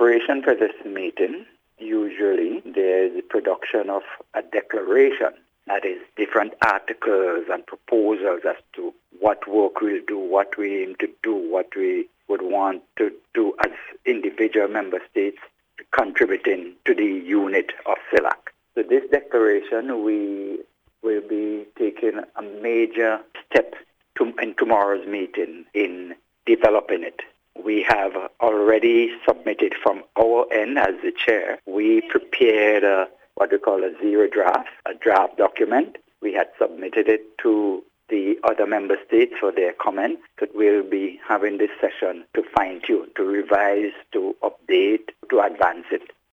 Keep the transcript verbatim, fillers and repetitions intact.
preparation for this meeting, usually there's the production of a declaration. That is, different articles and proposals as to what work we'll do, what we aim to do, what we would want to do as individual member states contributing to the unit of CELAC. So this declaration, we will be taking a major step to, in tomorrow's meeting in developing it. We have already submitted from our end as the chair. We prepared a, what we call a zero draft, a draft document. We had submitted it to the other member states for their comments. That we'll be having this session to fine-tune, to revise, to update, to advance it.